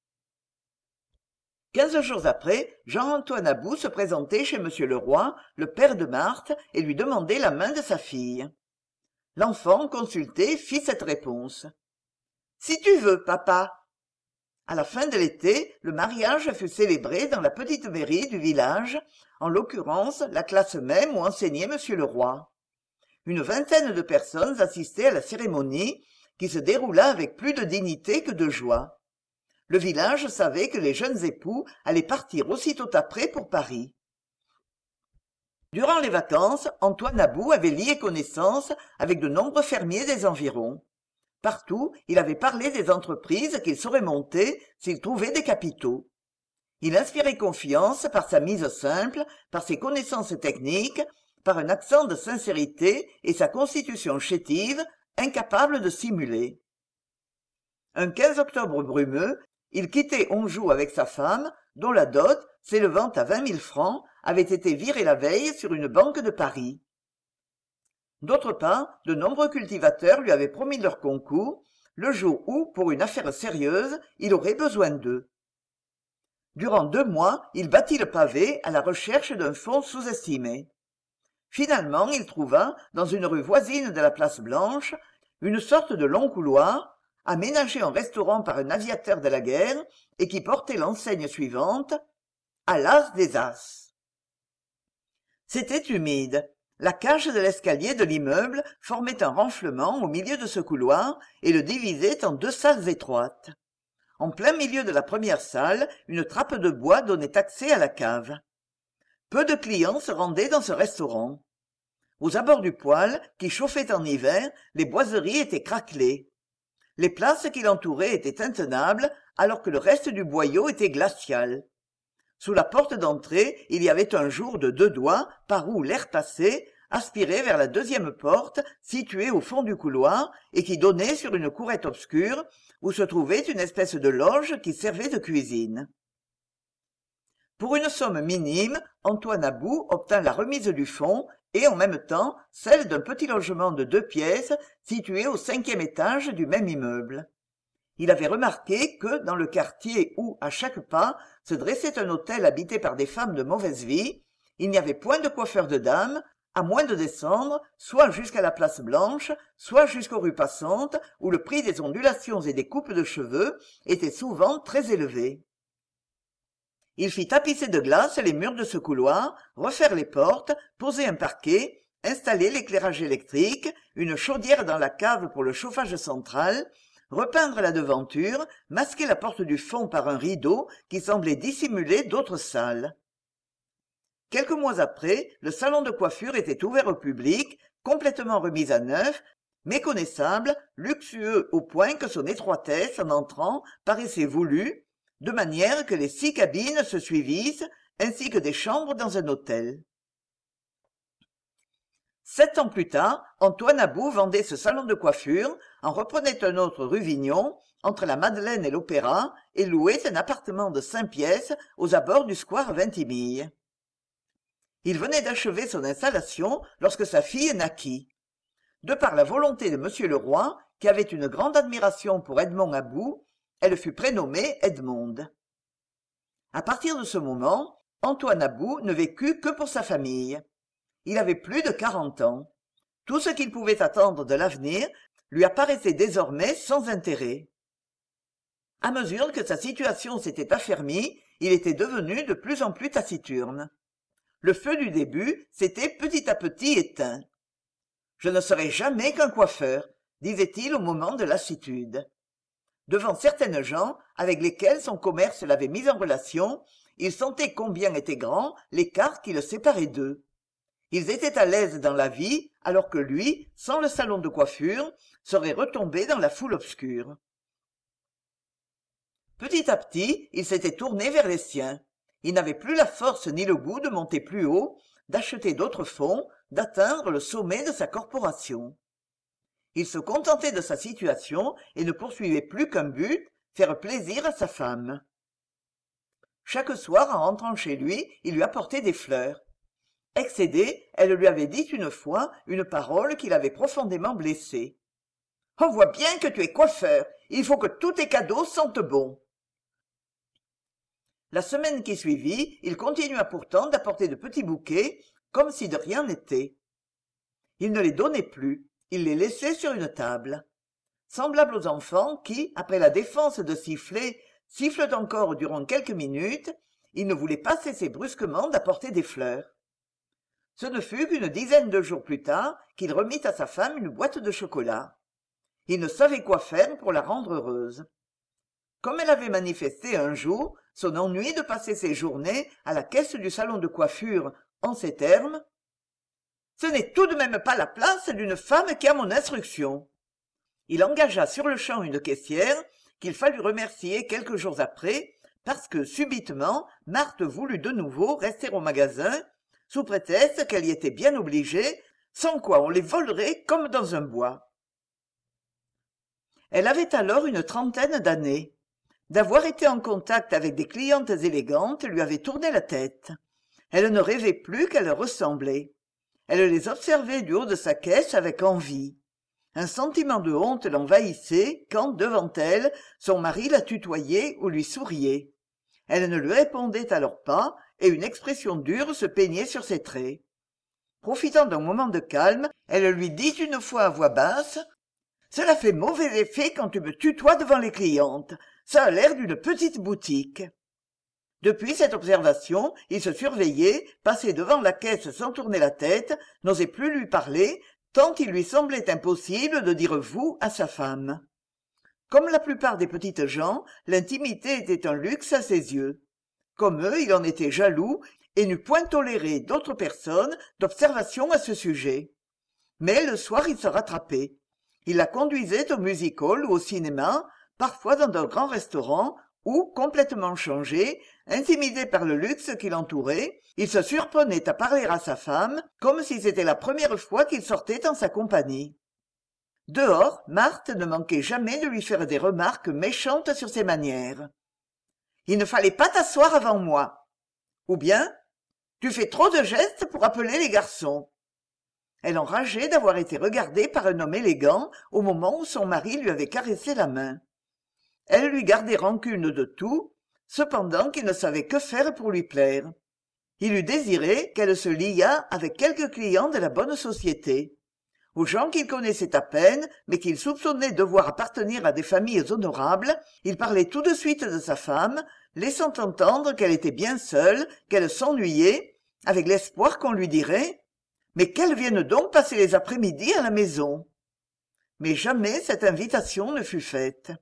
15 jours après, Jean-Antoine About se présentait chez Monsieur Leroy, le père de Marthe, et lui demandait la main de sa fille. L'enfant, consulté, fit cette réponse. « Si tu veux, papa. » À la fin de l'été, le mariage fut célébré dans la petite mairie du village, en l'occurrence la classe même où enseignait Monsieur Leroy. Une vingtaine de personnes assistaient à la cérémonie, qui se déroula avec plus de dignité que de joie. Le village savait que les jeunes époux allaient partir aussitôt après pour Paris. Durant les vacances, Antoine About avait lié connaissance avec de nombreux fermiers des environs. Partout, il avait parlé des entreprises qu'il saurait monter s'il trouvait des capitaux. Il inspirait confiance par sa mise simple, par ses connaissances techniques, par un accent de sincérité et sa constitution chétive, incapable de simuler. Un 15 octobre brumeux, il quittait Onjoux avec sa femme, dont la dot, s'élevant à 20 000 francs, avait été virée la veille sur une banque de Paris. D'autre part, de nombreux cultivateurs lui avaient promis leur concours, le jour où, pour une affaire sérieuse, il aurait besoin d'eux. Durant 2 mois, il battit le pavé à la recherche d'un fonds sous-estimé. Finalement, il trouva, dans une rue voisine de la place Blanche, une sorte de long couloir, aménagé en restaurant par un aviateur de la guerre et qui portait l'enseigne suivante: à l'as des as. C'était humide. La cage de l'escalier de l'immeuble formait un renflement au milieu de ce couloir et le divisait en 2 salles étroites. En plein milieu de la première salle, une trappe de bois donnait accès à la cave. Peu de clients se rendaient dans ce restaurant. Aux abords du poêle, qui chauffait en hiver, les boiseries étaient craquelées. Les places qui l'entouraient étaient intenables, alors que le reste du boyau était glacial. Sous la porte d'entrée, il y avait un jour de 2 doigts, par où l'air passait, aspiré vers la deuxième porte, située au fond du couloir, et qui donnait sur une courette obscure, où se trouvait une espèce de loge qui servait de cuisine. Pour une somme minime, Antoine About obtint la remise du fonds et, en même temps, celle d'un petit logement de 2 pièces situé au 5e étage du même immeuble. Il avait remarqué que, dans le quartier où, à chaque pas, se dressait un hôtel habité par des femmes de mauvaise vie, il n'y avait point de coiffeur de dames, à moins de descendre, soit jusqu'à la place Blanche, soit jusqu'aux rues passantes, où le prix des ondulations et des coupes de cheveux était souvent très élevé. Il fit tapisser de glace les murs de ce couloir, refaire les portes, poser un parquet, installer l'éclairage électrique, une chaudière dans la cave pour le chauffage central, repeindre la devanture, masquer la porte du fond par un rideau qui semblait dissimuler d'autres salles. Quelques mois après, le salon de coiffure était ouvert au public, complètement remis à neuf, méconnaissable, luxueux au point que son étroitesse, en entrant, paraissait voulue, de manière que les 6 cabines se suivissent, ainsi que des chambres dans un hôtel. 7 ans plus tard, Antoine About vendait ce salon de coiffure, en reprenait un autre rue Vignon, entre la Madeleine et l'Opéra, et louait un appartement de 5 pièces aux abords du square Vintimille. Il venait d'achever son installation lorsque sa fille naquit. De par la volonté de M. Leroy, qui avait une grande admiration pour Edmond About, elle fut prénommée Edmonde. À partir de ce moment, Antoine About ne vécut que pour sa famille. Il avait plus de 40 ans. Tout ce qu'il pouvait attendre de l'avenir lui apparaissait désormais sans intérêt. À mesure que sa situation s'était affermie, il était devenu de plus en plus taciturne. Le feu du début s'était petit à petit éteint. « Je ne serai jamais qu'un coiffeur », disait-il au moment de lassitude. Devant certaines gens, avec lesquels son commerce l'avait mis en relation, il sentait combien était grand l'écart qui le séparait d'eux. Ils étaient à l'aise dans la vie, alors que lui, sans le salon de coiffure, serait retombé dans la foule obscure. Petit à petit, il s'était tourné vers les siens. Il n'avait plus la force ni le goût de monter plus haut, d'acheter d'autres fonds, d'atteindre le sommet de sa corporation. Il se contentait de sa situation et ne poursuivait plus qu'un but, faire plaisir à sa femme. Chaque soir, en rentrant chez lui, il lui apportait des fleurs. Excédée, elle lui avait dit une fois une parole qui l'avait profondément blessée. « On voit bien que tu es coiffeur, il faut que tous tes cadeaux sentent bon. » La semaine qui suivit, il continua pourtant d'apporter de petits bouquets, comme si de rien n'était. Il ne les donnait plus, il les laissait sur une table. Semblable aux enfants qui, après la défense de siffler, sifflent encore durant quelques minutes, il ne voulait pas cesser brusquement d'apporter des fleurs. Ce ne fut qu'une dizaine de jours plus tard qu'il remit à sa femme une boîte de chocolat. Il ne savait quoi faire pour la rendre heureuse. Comme elle avait manifesté un jour son ennui de passer ses journées à la caisse du salon de coiffure en ces termes: « Ce n'est tout de même pas la place d'une femme qui a mon instruction. » Il engagea sur-le-champ une caissière, qu'il fallut remercier quelques jours après, parce que, subitement, Marthe voulut de nouveau rester au magasin, sous prétexte qu'elle y était bien obligée, sans quoi on les volerait comme dans un bois. Elle avait alors une trentaine d'années. D'avoir été en contact avec des clientes élégantes lui avait tourné la tête. Elle ne rêvait plus qu'elle ressemblait. Elle les observait du haut de sa caisse avec envie. Un sentiment de honte l'envahissait quand, devant elle, son mari la tutoyait ou lui souriait. Elle ne lui répondait alors pas, et une expression dure se peignait sur ses traits. Profitant d'un moment de calme, elle lui dit une fois à voix basse: « Cela fait mauvais effet quand tu me tutoies devant les clientes. Ça a l'air d'une petite boutique. » Depuis cette observation, il se surveillait, passait devant la caisse sans tourner la tête, n'osait plus lui parler, tant il lui semblait impossible de dire vous à sa femme. Comme la plupart des petites gens, l'intimité était un luxe à ses yeux. Comme eux, il en était jaloux et n'eût point toléré d'autres personnes d'observation à ce sujet. Mais le soir, il se rattrapait. Il la conduisait au music-hall ou au cinéma, parfois dans un grand restaurant, où, complètement changé, intimidé par le luxe qui l'entourait, il se surprenait à parler à sa femme comme si c'était la première fois qu'il sortait en sa compagnie. Dehors, Marthe ne manquait jamais de lui faire des remarques méchantes sur ses manières. « Il ne fallait pas t'asseoir avant moi. » Ou bien « Tu fais trop de gestes pour appeler les garçons. » Elle enrageait d'avoir été regardée par un homme élégant au moment où son mari lui avait caressé la main. Elle lui gardait rancune de tout, cependant qu'il ne savait que faire pour lui plaire. Il eût désiré qu'elle se liât avec quelques clients de la bonne société, aux gens qu'il connaissait à peine, mais qu'il soupçonnait devoir appartenir à des familles honorables. Il parlait tout de suite de sa femme, laissant entendre qu'elle était bien seule, qu'elle s'ennuyait, avec l'espoir qu'on lui dirait « Mais qu'elle vienne donc passer les après-midi à la maison !» Mais jamais cette invitation ne fut faite.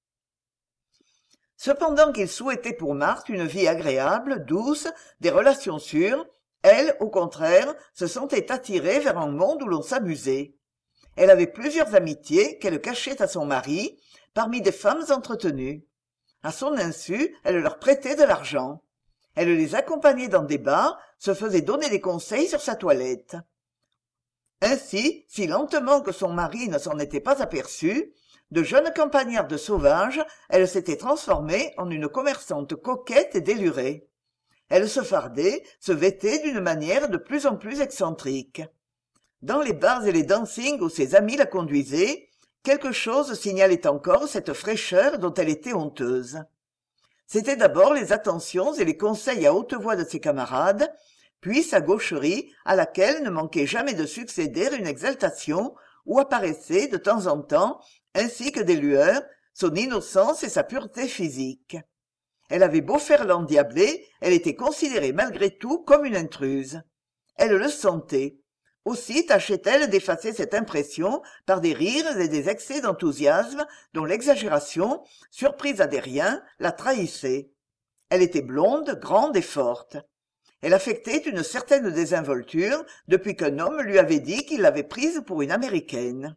Cependant qu'il souhaitait pour Marthe une vie agréable, douce, des relations sûres, elle, au contraire, se sentait attirée vers un monde où l'on s'amusait. Elle avait plusieurs amitiés qu'elle cachait à son mari, parmi des femmes entretenues. À son insu, elle leur prêtait de l'argent. Elle les accompagnait dans des bars, se faisait donner des conseils sur sa toilette. Ainsi, si lentement que son mari ne s'en était pas aperçu, de jeune campagnarde sauvage, elle s'était transformée en une commerçante coquette et délurée. Elle se fardait, se vêtait d'une manière de plus en plus excentrique. Dans les bars et les dancings où ses amis la conduisaient, quelque chose signalait encore cette fraîcheur dont elle était honteuse. C'étaient d'abord les attentions et les conseils à haute voix de ses camarades, puis sa gaucherie à laquelle ne manquait jamais de succéder une exaltation où apparaissaient de temps en temps, ainsi que des lueurs, son innocence et sa pureté physique. Elle avait beau faire l'endiablée, elle était considérée malgré tout comme une intruse. Elle le sentait. Aussi tâchait-elle d'effacer cette impression par des rires et des excès d'enthousiasme dont l'exagération, surprise à des riens, la trahissait. Elle était blonde, grande et forte. Elle affectait une certaine désinvolture depuis qu'un homme lui avait dit qu'il l'avait prise pour une Américaine.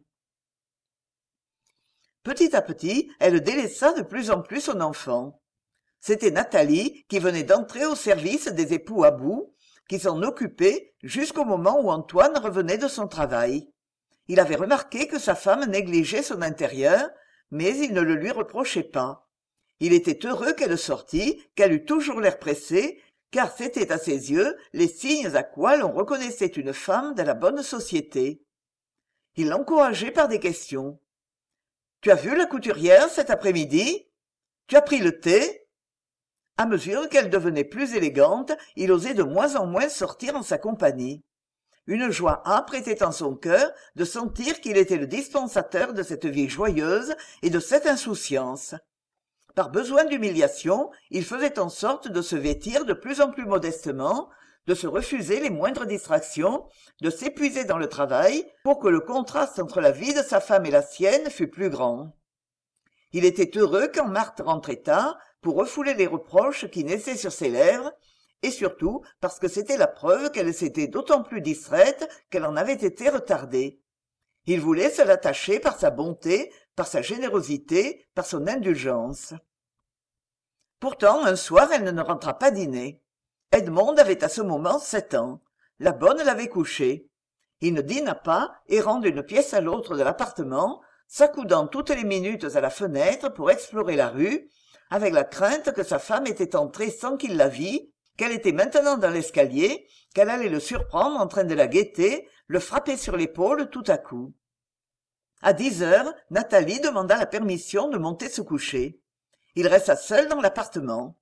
Petit à petit, elle délaissa de plus en plus son enfant. C'était Nathalie qui venait d'entrer au service des époux à bout, qui s'en occupait jusqu'au moment où Antoine revenait de son travail. Il avait remarqué que sa femme négligeait son intérieur, mais il ne le lui reprochait pas. Il était heureux qu'elle sortît, qu'elle eût toujours l'air pressée, car c'était à ses yeux les signes à quoi l'on reconnaissait une femme de la bonne société. Il l'encourageait par des questions. « Tu as vu la couturière cet après-midi ? Tu as pris le thé ?» À mesure qu'elle devenait plus élégante, il osait de moins en moins sortir en sa compagnie. Une joie âpre était en son cœur de sentir qu'il était le dispensateur de cette vie joyeuse et de cette insouciance. Par besoin d'humiliation, il faisait en sorte de se vêtir de plus en plus modestement, de se refuser les moindres distractions, de s'épuiser dans le travail pour que le contraste entre la vie de sa femme et la sienne fût plus grand. Il était heureux quand Marthe rentrait tard pour refouler les reproches qui naissaient sur ses lèvres, et surtout parce que c'était la preuve qu'elle s'était d'autant plus distraite qu'elle en avait été retardée. Il voulait se l'attacher par sa bonté, par sa générosité, par son indulgence. Pourtant, un soir, elle ne rentra pas dîner. Edmond avait à ce moment 7 ans. La bonne l'avait couché. Il ne dîna pas, errant d'une pièce à l'autre de l'appartement, s'accoudant toutes les minutes à la fenêtre pour explorer la rue, avec la crainte que sa femme était entrée sans qu'il la vît, qu'elle était maintenant dans l'escalier, qu'elle allait le surprendre en train de la guetter, le frapper sur l'épaule tout à coup. À 10 heures, Nathalie demanda la permission de monter se coucher. Il resta seul dans l'appartement.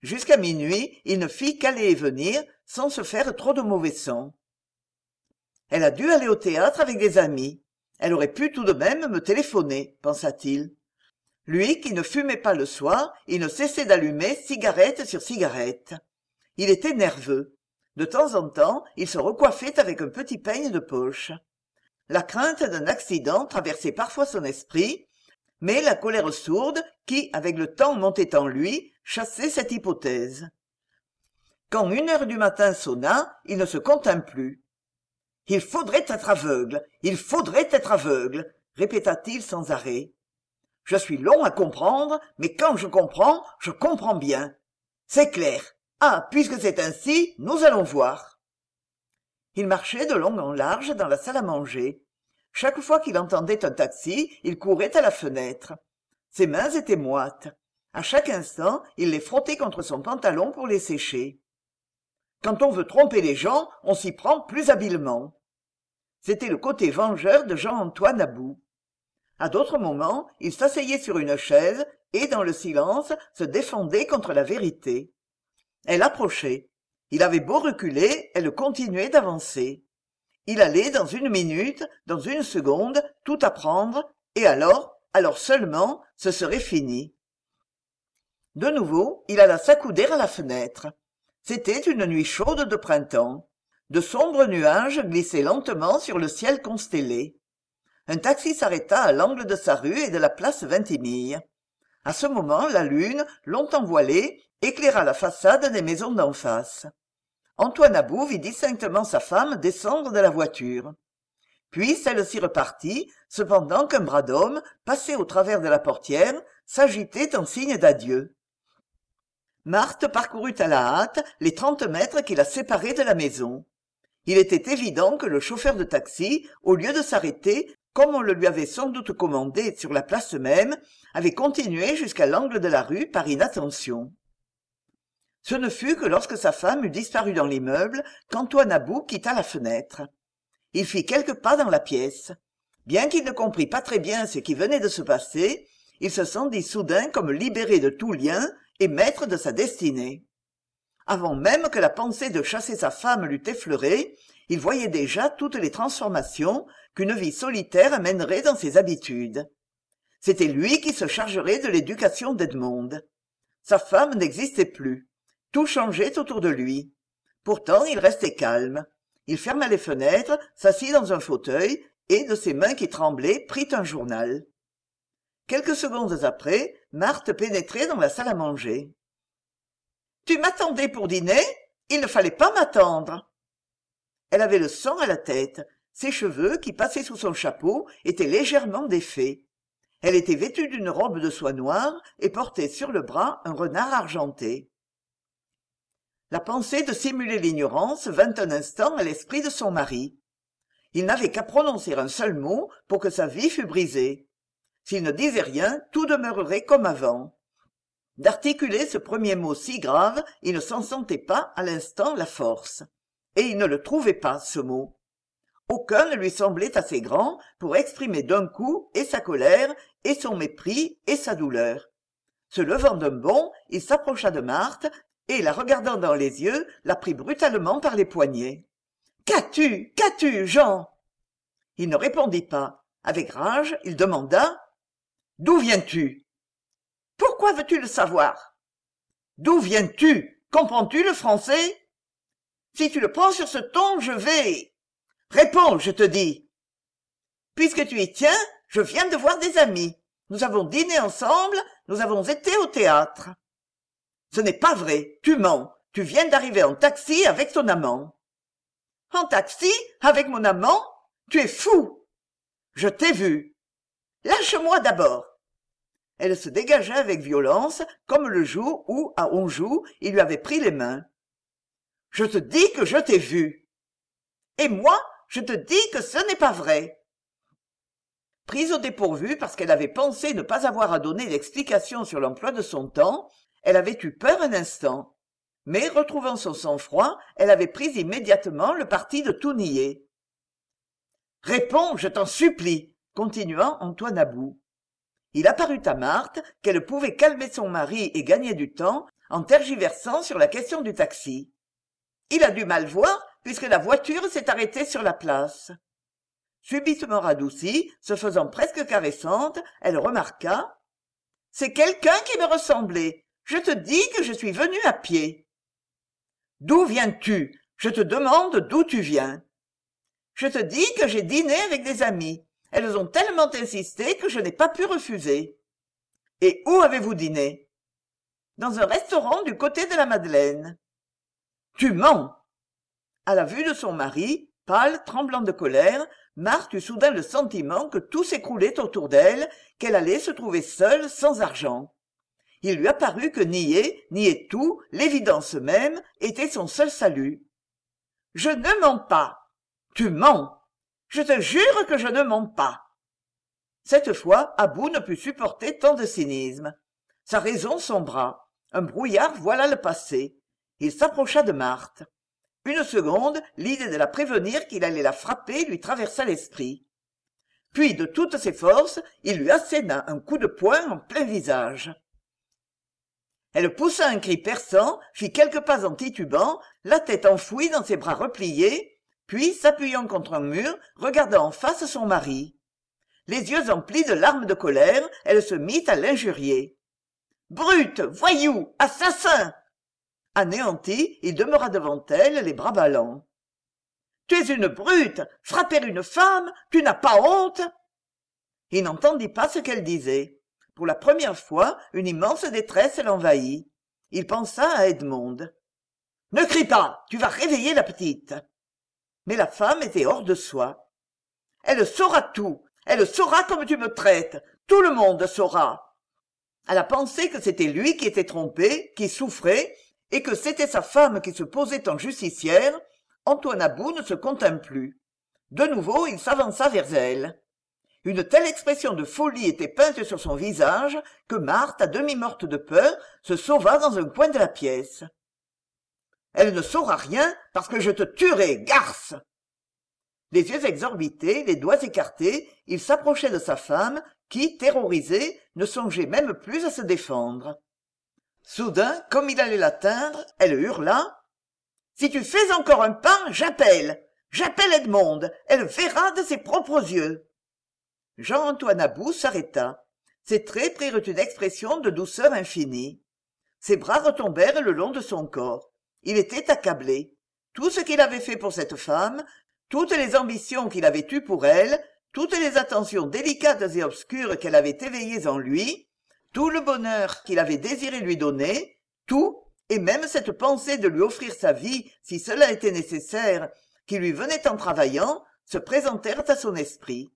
Jusqu'à minuit, il ne fit qu'aller et venir, sans se faire trop de mauvais sang. Elle a dû aller au théâtre avec des amis. Elle aurait pu tout de même me téléphoner, pensa-t-il. Lui qui ne fumait pas le soir, il ne cessait d'allumer cigarette sur cigarette. Il était nerveux. De temps en temps, il se recoiffait avec un petit peigne de poche. La crainte d'un accident traversait parfois son esprit, mais la colère sourde, qui, avec le temps, montait en lui, chassait cette hypothèse. Quand 1 heure du matin sonna, il ne se contint plus. « Il faudrait être aveugle, il faudrait être aveugle !» répéta-t-il sans arrêt. « Je suis long à comprendre, mais quand je comprends bien. C'est clair. Ah, puisque c'est ainsi, nous allons voir. » Il marchait de long en large dans la salle à manger. Chaque fois qu'il entendait un taxi, il courait à la fenêtre. Ses mains étaient moites. À chaque instant, il les frottait contre son pantalon pour les sécher. Quand on veut tromper les gens, on s'y prend plus habilement. C'était le côté vengeur de Jean-Antoine About. À d'autres moments, il s'asseyait sur une chaise et, dans le silence, se défendait contre la vérité. Elle approchait. Il avait beau reculer, elle continuait d'avancer. Il allait, dans 1 minute, dans 1 seconde, tout apprendre, et alors seulement, ce serait fini. De nouveau, il alla s'accouder à la fenêtre. C'était une nuit chaude de printemps. De sombres nuages glissaient lentement sur le ciel constellé. Un taxi s'arrêta à l'angle de sa rue et de la place Vintimille. À ce moment, la lune, longtemps voilée, éclaira la façade des maisons d'en face. Antoine About vit distinctement sa femme descendre de la voiture. Puis celle-ci repartit, cependant qu'un bras d'homme, passé au travers de la portière, s'agitait en signe d'adieu. Marthe parcourut à la hâte les 30 mètres qui la séparaient de la maison. Il était évident que le chauffeur de taxi, au lieu de s'arrêter, comme on le lui avait sans doute commandé sur la place même, avait continué jusqu'à l'angle de la rue par inattention. Ce ne fut que lorsque sa femme eut disparu dans l'immeuble qu'Antoine About quitta la fenêtre. Il fit quelques pas dans la pièce. Bien qu'il ne comprît pas très bien ce qui venait de se passer, il se sentit soudain comme libéré de tout lien et maître de sa destinée. Avant même que la pensée de chasser sa femme l'eût effleuré, il voyait déjà toutes les transformations qu'une vie solitaire amènerait dans ses habitudes. C'était lui qui se chargerait de l'éducation d'Edmond. Sa femme n'existait plus. Tout changeait autour de lui. Pourtant, il restait calme. Il ferma les fenêtres, s'assit dans un fauteuil et, de ses mains qui tremblaient, prit un journal. Quelques secondes après, Marthe pénétrait dans la salle à manger. « Tu m'attendais pour dîner ? Il ne fallait pas m'attendre. » Elle avait le sang à la tête. Ses cheveux, qui passaient sous son chapeau, étaient légèrement défaits. Elle était vêtue d'une robe de soie noire et portait sur le bras un renard argenté. La pensée de simuler l'ignorance vint un instant à l'esprit de son mari. Il n'avait qu'à prononcer un seul mot pour que sa vie fût brisée. S'il ne disait rien, tout demeurerait comme avant. D'articuler ce premier mot si grave, il ne s'en sentait pas à l'instant la force. Et il ne le trouvait pas, ce mot. Aucun ne lui semblait assez grand pour exprimer d'un coup et sa colère, et son mépris, et sa douleur. Se levant d'un bond, il s'approcha de Marthe, et, la regardant dans les yeux, la prit brutalement par les poignets. « Qu'as-tu, Jean ?» Il ne répondit pas. Avec rage, il demanda « D'où viens-tu ?»« Pourquoi veux-tu le savoir ?»« D'où viens-tu ? Comprends-tu le français ? » ?»« Si tu le prends sur ce ton, je vais... »« Réponds, je te dis !»« Puisque tu y tiens, je viens de voir des amis. Nous avons dîné ensemble, nous avons été au théâtre. » « Ce n'est pas vrai, tu mens. Tu viens d'arriver en taxi avec ton amant. »« En taxi, avec mon amant ? Tu es fou !»« Je t'ai vu. »« Lâche-moi d'abord. » Elle se dégagea avec violence, comme le jour où, à Anjou, il lui avait pris les mains. « Je te dis que je t'ai vu. »« Et moi, je te dis que ce n'est pas vrai. » Prise au dépourvu parce qu'elle avait pensé ne pas avoir à donner d'explication sur l'emploi de son temps, elle avait eu peur un instant. Mais, retrouvant son sang-froid, elle avait pris immédiatement le parti de tout nier. « Réponds, je t'en supplie !» continua Antoine About. Il apparut à Marthe qu'elle pouvait calmer son mari et gagner du temps en tergiversant sur la question du taxi. Il a dû mal voir, puisque la voiture s'est arrêtée sur la place. Subitement radoucie, se faisant presque caressante, elle remarqua: « C'est quelqu'un qui me ressemblait. Je te dis que je suis venue à pied. »« D'où viens-tu ? Je te demande d'où tu viens. »« Je te dis que j'ai dîné avec des amis. Elles ont tellement insisté que je n'ai pas pu refuser. »« Et où avez-vous dîné ? » ?»« Dans un restaurant du côté de la Madeleine. »« Tu mens !» À la vue de son mari, pâle, tremblant de colère, Marthe eut soudain le sentiment que tout s'écroulait autour d'elle, qu'elle allait se trouver seule, sans argent. Il lui apparut que nier tout, l'évidence même, était son seul salut. « Je ne mens pas. »« Tu mens. »« Je te jure que je ne mens pas. » Cette fois, Abou ne put supporter tant de cynisme. Sa raison sombra. Un brouillard voila le passé. Il s'approcha de Marthe. Une seconde, l'idée de la prévenir qu'il allait la frapper lui traversa l'esprit. Puis, de toutes ses forces, il lui asséna un coup de poing en plein visage. Elle poussa un cri perçant, fit quelques pas en titubant, la tête enfouie dans ses bras repliés, puis, s'appuyant contre un mur, regarda en face son mari. Les yeux emplis de larmes de colère, elle se mit à l'injurier. « Brute, voyou, assassin !» Anéanti, il demeura devant elle, les bras ballants. « Tu es une brute! Frapper une femme! Tu n'as pas honte !» Il n'entendit pas ce qu'elle disait. Pour la première fois, une immense détresse l'envahit. Il pensa à Edmond. « Ne crie pas! Tu vas réveiller la petite !» Mais la femme était hors de soi. « Elle saura tout! Elle saura comme tu me traites! Tout le monde saura !» À la pensée que c'était lui qui était trompé, qui souffrait, et que c'était sa femme qui se posait en justicière, Antoine Abou ne se contint plus. De nouveau, il s'avança vers elle. Une telle expression de folie était peinte sur son visage que Marthe, à demi morte de peur, se sauva dans un coin de la pièce. « Elle ne saura rien parce que je te tuerai, garce !» Les yeux exorbités, les doigts écartés, il s'approchait de sa femme, qui, terrorisée, ne songeait même plus à se défendre. Soudain, comme il allait l'atteindre, elle hurla: « Si tu fais encore un pas, j'appelle Edmond, elle verra de ses propres yeux. » Jean-Antoine Abou s'arrêta. Ses traits prirent une expression de douceur infinie. Ses bras retombèrent le long de son corps. Il était accablé. Tout ce qu'il avait fait pour cette femme, toutes les ambitions qu'il avait eues pour elle, toutes les attentions délicates et obscures qu'elle avait éveillées en lui, tout le bonheur qu'il avait désiré lui donner, tout, et même cette pensée de lui offrir sa vie si cela était nécessaire, qui lui venait en travaillant, se présentèrent à son esprit.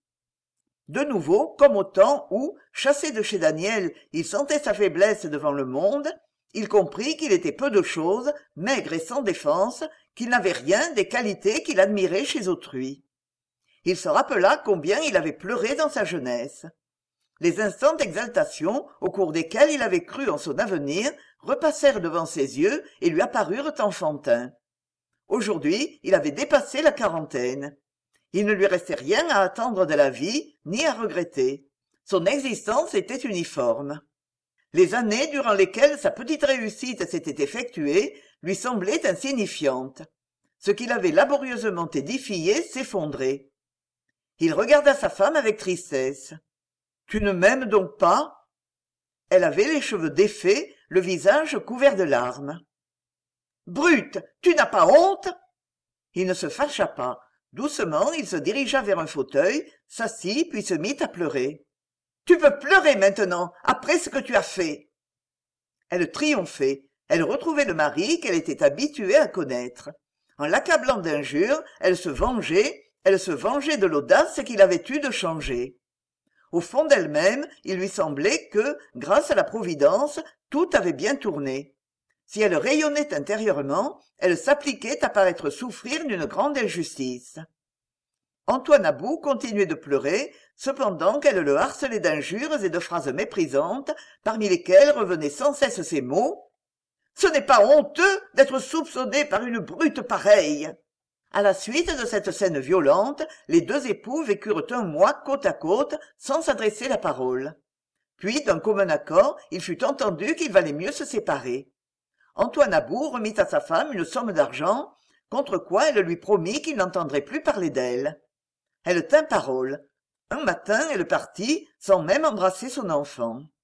De nouveau, comme au temps où, chassé de chez Daniel, il sentait sa faiblesse devant le monde, il comprit qu'il était peu de chose, maigre et sans défense, qu'il n'avait rien des qualités qu'il admirait chez autrui. Il se rappela combien il avait pleuré dans sa jeunesse. Les instants d'exaltation, au cours desquels il avait cru en son avenir, repassèrent devant ses yeux et lui apparurent enfantins. Aujourd'hui, il avait dépassé la quarantaine. Il ne lui restait rien à attendre de la vie, ni à regretter. Son existence était uniforme. Les années durant lesquelles sa petite réussite s'était effectuée lui semblaient insignifiantes. Ce qu'il avait laborieusement édifié s'effondrait. Il regarda sa femme avec tristesse. « Tu ne m'aimes donc pas ?» Elle avait les cheveux défaits, le visage couvert de larmes. « Brute, tu n'as pas honte ?» Il ne se fâcha pas. Doucement, il se dirigea vers un fauteuil, s'assit, puis se mit à pleurer. « Tu peux pleurer maintenant, après ce que tu as fait !» Elle triomphait. Elle retrouvait le mari qu'elle était habituée à connaître. En l'accablant d'injures, elle se vengeait de l'audace qu'il avait eue de changer. Au fond d'elle-même, il lui semblait que, grâce à la Providence, tout avait bien tourné. Si elle rayonnait intérieurement, elle s'appliquait à paraître souffrir d'une grande injustice. Antoine Abou continuait de pleurer, cependant qu'elle le harcelait d'injures et de phrases méprisantes, parmi lesquelles revenaient sans cesse ces mots: « Ce n'est pas honteux d'être soupçonné par une brute pareille !» À la suite de cette scène violente, les deux époux vécurent un mois côte à côte, sans s'adresser la parole. Puis, d'un commun accord, il fut entendu qu'il valait mieux se séparer. Antoine About remit à sa femme une somme d'argent, contre quoi elle lui promit qu'il n'entendrait plus parler d'elle. Elle tint parole. Un matin elle partit sans même embrasser son enfant.